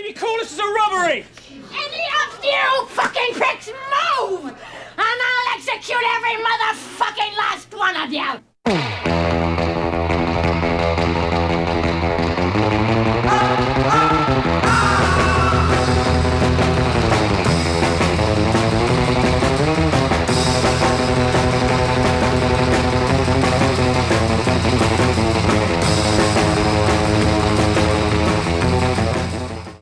You call this as a robbery? Any of you fucking pricks move! And I'll execute every motherfucking last one of you!